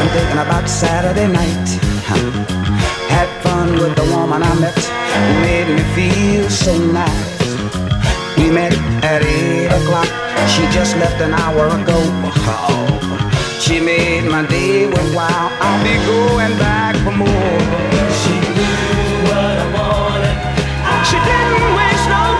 thinking about Saturday night. Had fun with the woman I met, who made me feel so nice. We met at 8 o'clock. She just left an hour ago. She made my day worthwhile. I'll be going back for more. She knew what I wanted. She didn't waste no